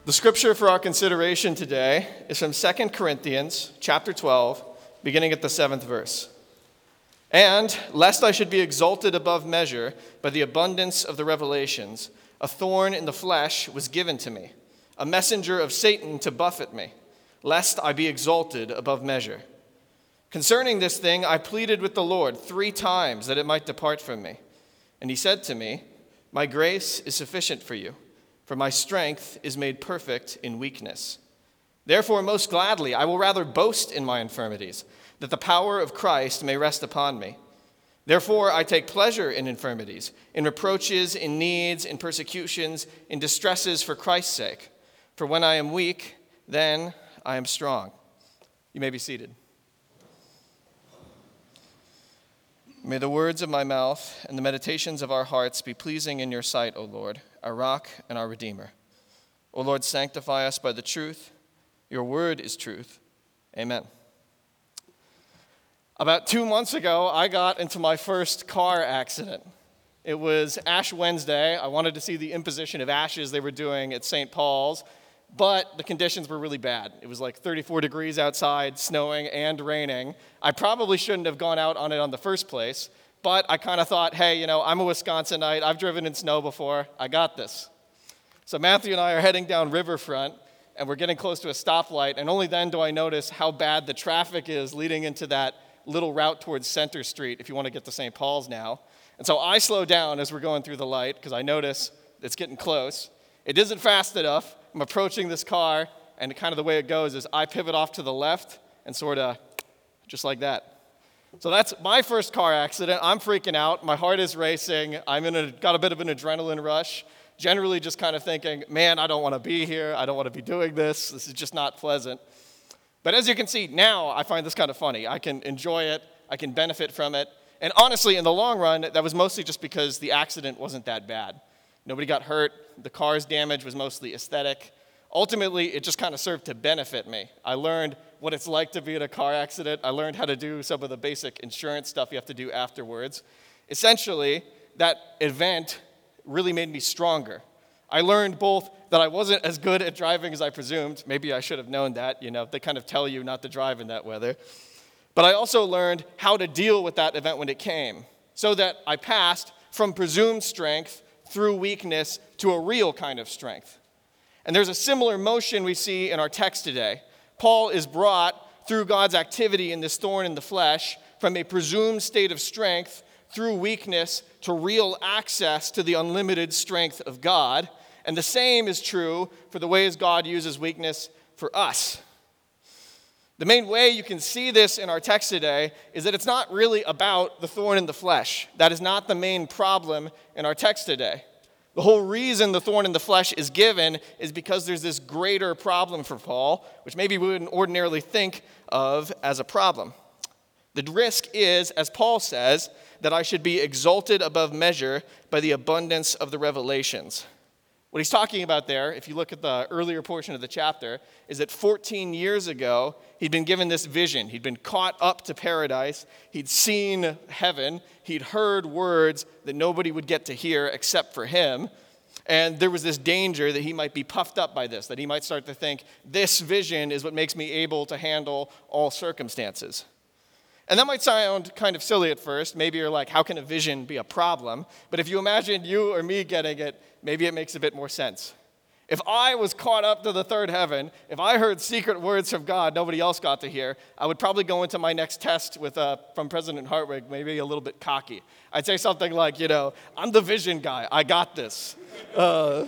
The scripture for our consideration today is from 2 Corinthians chapter 12, beginning at the 7th verse. And, lest I should be exalted above measure by the abundance of the revelations, a thorn in the flesh was given to me, a messenger of Satan to buffet me, lest I be exalted above measure. Concerning this thing, I pleaded with the Lord 3 times that it might depart from me. And he said to me, My grace is sufficient for you, for my strength is made perfect in weakness. Therefore, most gladly, I will rather boast in my infirmities, that the power of Christ may rest upon me. Therefore, I take pleasure in infirmities, in reproaches, in needs, in persecutions, in distresses for Christ's sake. For when I am weak, then I am strong. You may be seated. May the words of my mouth and the meditations of our hearts be pleasing in your sight, O Lord, our rock and our redeemer. O Lord, sanctify us by the truth. Your word is truth. Amen. About 2 months ago, I got into my first car accident. It was Ash Wednesday. I wanted to see the imposition of ashes they were doing at St. Paul's, but the conditions were really bad. It was like 34 degrees outside, snowing and raining. I probably shouldn't have gone out on it in the first place, but I kind of thought, hey, I'm a Wisconsinite. I've driven in snow before. I got this. So Matthew and I are heading down Riverfront, and we're getting close to a stoplight, and only then do I notice how bad the traffic is leading into that little route towards Center Street if you want to get to St. Paul's now. And so I slow down as we're going through the light because I notice it's getting close. It isn't fast enough. I'm approaching this car, and kind of the way it goes is I pivot off to the left and sort of just like that. So that's my first car accident. I'm freaking out. My heart is racing. Got a bit of an adrenaline rush. Generally just kind of thinking, man, I don't want to be here. I don't want to be doing this. This is just not pleasant. But as you can see, now I find this kind of funny. I can enjoy it. I can benefit from it. And honestly, in the long run, that was mostly just because the accident wasn't that bad. Nobody got hurt. The car's damage was mostly aesthetic. Ultimately, it just kind of served to benefit me. I learned what it's like to be in a car accident. I learned how to do some of the basic insurance stuff you have to do afterwards. Essentially, that event really made me stronger. I learned both that I wasn't as good at driving as I presumed. Maybe I should have known that. They kind of tell you not to drive in that weather. But I also learned how to deal with that event when it came, so that I passed from presumed strength through weakness to a real kind of strength. And there's a similar motion we see in our text today. Paul is brought through God's activity in this thorn in the flesh from a presumed state of strength through weakness to real access to the unlimited strength of God. And the same is true for the ways God uses weakness for us. The main way you can see this in our text today is that it's not really about the thorn in the flesh. That is not the main problem in our text today. The whole reason the thorn in the flesh is given is because there's this greater problem for Paul, which maybe we wouldn't ordinarily think of as a problem. The risk is, as Paul says, that I should be exalted above measure by the abundance of the revelations. What he's talking about there, if you look at the earlier portion of the chapter, is that 14 years ago, he'd been given this vision. He'd been caught up to paradise. He'd seen heaven. He'd heard words that nobody would get to hear except for him. And there was this danger that he might be puffed up by this, that he might start to think, this vision is what makes me able to handle all circumstances. And that might sound kind of silly at first. Maybe you're like, how can a vision be a problem? But if you imagine you or me getting it, maybe it makes a bit more sense. If I was caught up to the third heaven, if I heard secret words from God nobody else got to hear, I would probably go into my next test from President Hartwig maybe a little bit cocky. I'd say something like, I'm the vision guy. I got this. But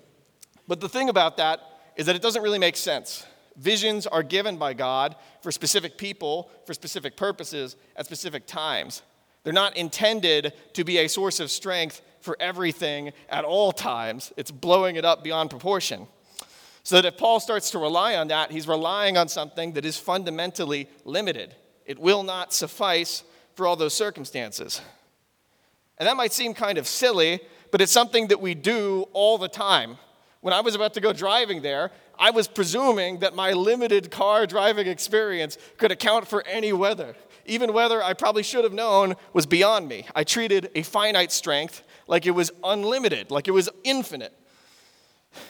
the thing about that is that it doesn't really make sense. Visions are given by God for specific people, for specific purposes, at specific times. They're not intended to be a source of strength for everything at all times. It's blowing it up beyond proportion. So that if Paul starts to rely on that, he's relying on something that is fundamentally limited. It will not suffice for all those circumstances. And that might seem kind of silly, but it's something that we do all the time. When I was about to go driving there, I was presuming that my limited car driving experience could account for any weather. Even weather I probably should have known was beyond me. I treated a finite strength like it was unlimited, like it was infinite.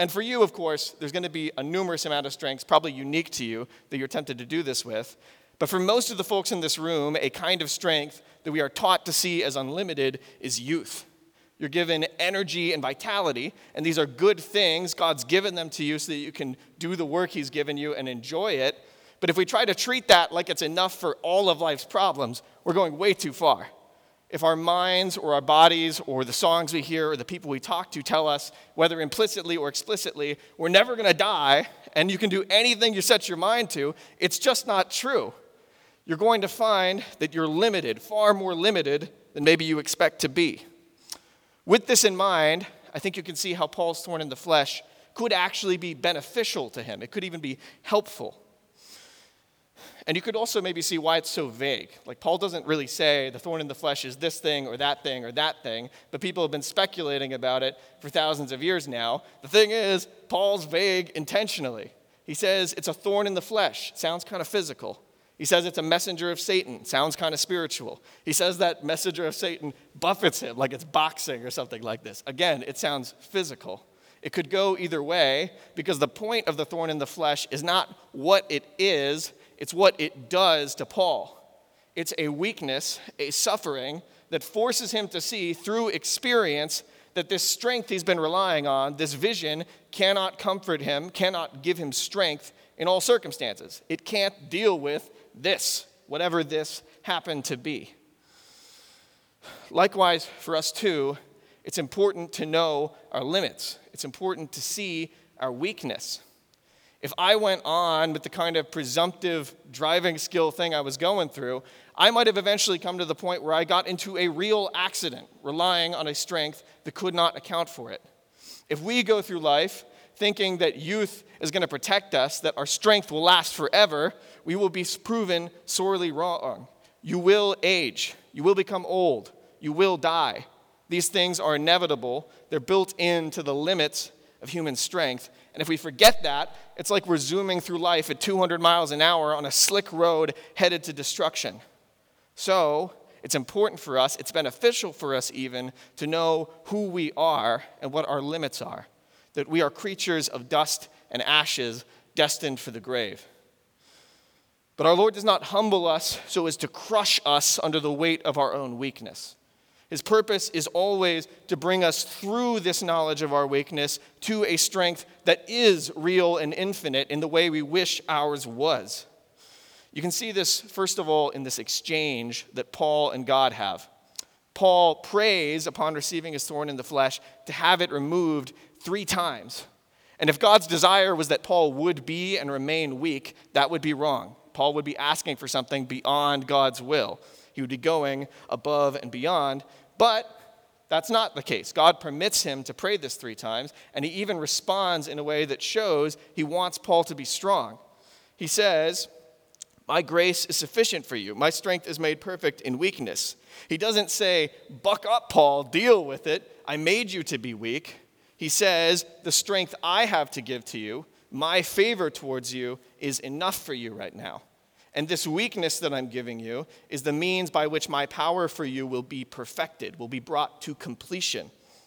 And for you, of course, there's going to be a numerous amount of strengths, probably unique to you, that you're tempted to do this with. But for most of the folks in this room, a kind of strength that we are taught to see as unlimited is youth. You're given energy and vitality, and these are good things. God's given them to you so that you can do the work he's given you and enjoy it. But if we try to treat that like it's enough for all of life's problems, we're going way too far. If our minds or our bodies or the songs we hear or the people we talk to tell us, whether implicitly or explicitly, we're never going to die and you can do anything you set your mind to, it's just not true. You're going to find that you're limited, far more limited than maybe you expect to be. With this in mind, I think you can see how Paul's thorn in the flesh could actually be beneficial to him. It could even be helpful. And you could also maybe see why it's so vague. Like, Paul doesn't really say the thorn in the flesh is this thing or that thing or that thing, but people have been speculating about it for thousands of years now. The thing is, Paul's vague intentionally. He says it's a thorn in the flesh. Sounds kind of physical. He says it's a messenger of Satan. Sounds kind of spiritual. He says that messenger of Satan buffets him like it's boxing or something like this. Again, it sounds physical. It could go either way because the point of the thorn in the flesh is not what it is, it's what it does to Paul. It's a weakness, a suffering that forces him to see through experience that this strength he's been relying on, this vision, cannot comfort him, cannot give him strength in all circumstances. It can't deal with this, whatever this happened to be. Likewise, for us too, it's important to know our limits. It's important to see our weakness. If I went on with the kind of presumptive driving skill thing I was going through, I might have eventually come to the point where I got into a real accident, relying on a strength that could not account for it. If we go through life thinking that youth is going to protect us, that our strength will last forever, we will be proven sorely wrong. You will age. You will become old. You will die. These things are inevitable. They're built into the limits of human strength. And if we forget that, it's like we're zooming through life at 200 miles an hour on a slick road headed to destruction. So it's important for us, it's beneficial for us even, to know who we are and what our limits are. That we are creatures of dust and ashes destined for the grave. But our Lord does not humble us so as to crush us under the weight of our own weakness. His purpose is always to bring us through this knowledge of our weakness to a strength that is real and infinite in the way we wish ours was. You can see this, first of all, in this exchange that Paul and God have. Paul prays upon receiving his thorn in the flesh to have it removed 3 times. And if God's desire was that Paul would be and remain weak, that would be wrong. Paul would be asking for something beyond God's will. He would be going above and beyond. But that's not the case. God permits him to pray this 3 times, and he even responds in a way that shows he wants Paul to be strong. He says, "My grace is sufficient for you. My strength is made perfect in weakness." He doesn't say, "Buck up, Paul, deal with it. I made you to be weak." He says, "The strength I have to give to you, my favor towards you, is enough for you right now. And this weakness that I'm giving you is the means by which my power for you will be perfected, will be brought to completion."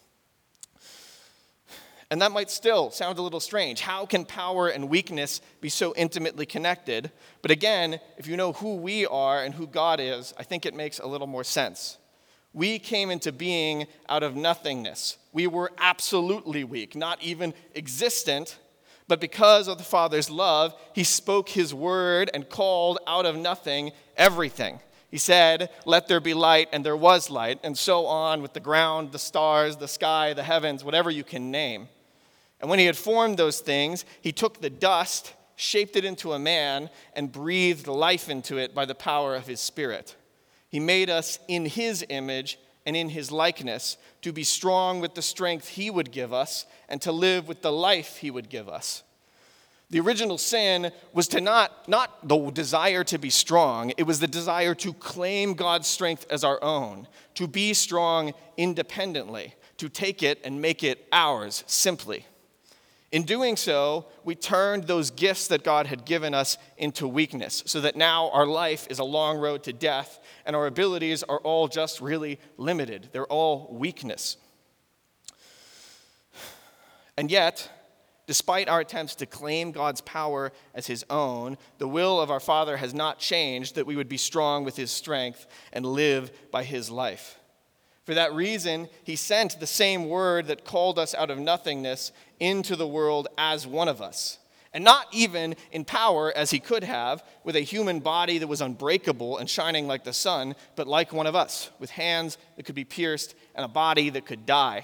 And that might still sound a little strange. How can power and weakness be so intimately connected? But again, if you know who we are and who God is, I think it makes a little more sense. We came into being out of nothingness. We were absolutely weak, not even existent. But because of the Father's love, he spoke his word and called out of nothing everything. He said, "Let there be light," and there was light, and so on with the ground, the stars, the sky, the heavens, whatever you can name. And when he had formed those things, he took the dust, shaped it into a man, and breathed life into it by the power of his Spirit. He made us in his image and in his likeness, to be strong with the strength he would give us and to live with the life he would give us. The original sin was to not the desire to be strong, it was the desire to claim God's strength as our own, to be strong independently, to take it and make it ours simply. In doing so, we turned those gifts that God had given us into weakness, so that now our life is a long road to death, and our abilities are all just really limited. They're all weakness. And yet, Despite our attempts to claim God's power as his own, the will of our Father has not changed, that we would be strong with his strength and live by his life. For that reason, he sent the same word that called us out of nothingness into the world as one of us. And not even in power as he could have, with a human body that was unbreakable and shining like the sun, but like one of us, with hands that could be pierced and a body that could die.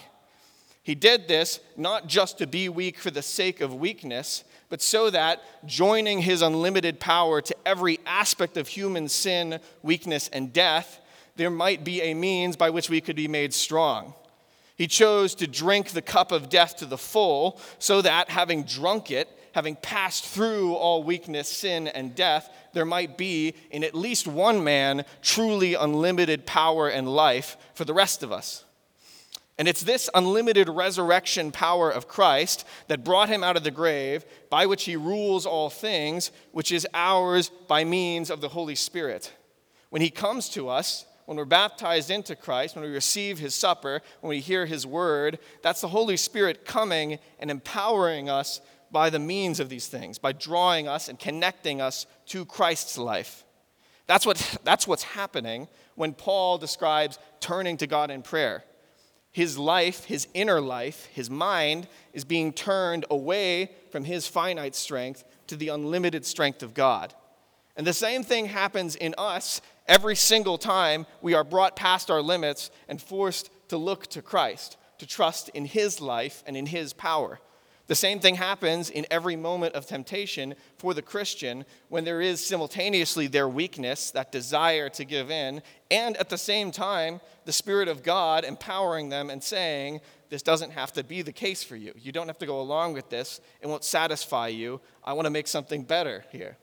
He did this not just to be weak for the sake of weakness, but so that, joining his unlimited power to every aspect of human sin, weakness, and death, there might be a means by which we could be made strong. He chose to drink the cup of death to the full, so that, having drunk it, having passed through all weakness, sin, and death, there might be, in at least one man, truly unlimited power and life for the rest of us. And it's this unlimited resurrection power of Christ that brought him out of the grave, by which he rules all things, which is ours by means of the Holy Spirit. When he comes to us, when we're baptized into Christ, when we receive his supper, when we hear his word, that's the Holy Spirit coming and empowering us by the means of these things, by drawing us and connecting us to Christ's life. That's what's happening when Paul describes turning to God in prayer. His life, his inner life, his mind is being turned away from his finite strength to the unlimited strength of God. And the same thing happens in us every single time we are brought past our limits and forced to look to Christ, to trust in his life and in his power. The same thing happens in every moment of temptation for the Christian when there is simultaneously their weakness, that desire to give in, and at the same time, the Spirit of God empowering them and saying, this doesn't have to be the case for you. You don't have to go along with this. It won't satisfy you. I want to make something better here.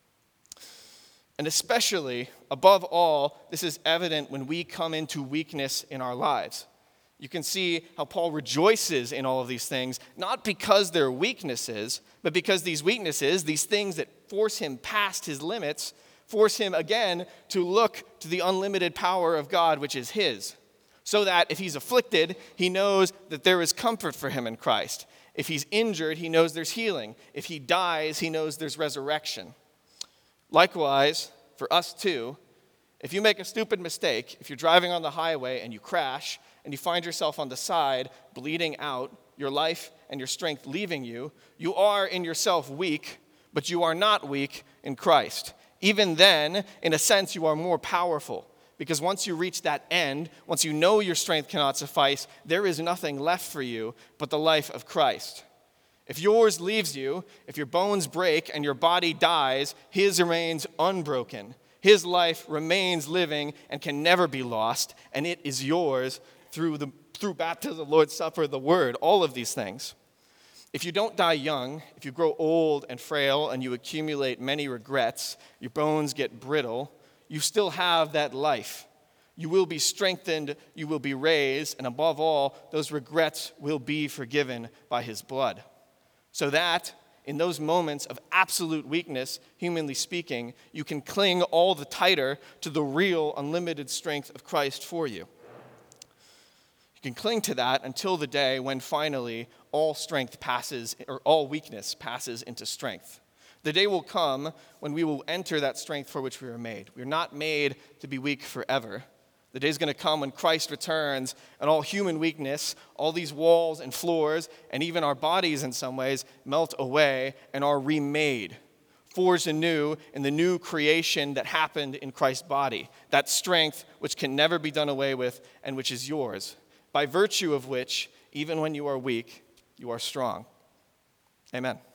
And especially, above all, this is evident when we come into weakness in our lives. You can see how Paul rejoices in all of these things, not because they're weaknesses, but because these weaknesses, these things that force him past his limits, force him again to look to the unlimited power of God, which is his. So that if he's afflicted, he knows that there is comfort for him in Christ. If he's injured, he knows there's healing. If he dies, he knows there's resurrection. Likewise, for us too, if you make a stupid mistake, if you're driving on the highway and you crash, and you find yourself on the side, bleeding out, your life and your strength leaving you, you are in yourself weak, but you are not weak in Christ. Even then, in a sense, you are more powerful, because once you reach that end, once you know your strength cannot suffice, there is nothing left for you but the life of Christ. If yours leaves you, if your bones break and your body dies, his remains unbroken. His life remains living and can never be lost, and it is yours through baptism, the Lord's Supper, the Word, all of these things. If you don't die young, if you grow old and frail and you accumulate many regrets, your bones get brittle, you still have that life. You will be strengthened, you will be raised, and above all, those regrets will be forgiven by his blood. So that, in those moments of absolute weakness, humanly speaking, you can cling all the tighter to the real unlimited strength of Christ for you. You can cling to that until the day when finally all weakness passes into strength. The day will come when we will enter that strength for which we were made. We are not made to be weak forever. The day is going to come when Christ returns and all human weakness, all these walls and floors, and even our bodies in some ways, melt away and are remade, forged anew in the new creation that happened in Christ's body, that strength which can never be done away with and which is yours, by virtue of which, even when you are weak, you are strong. Amen.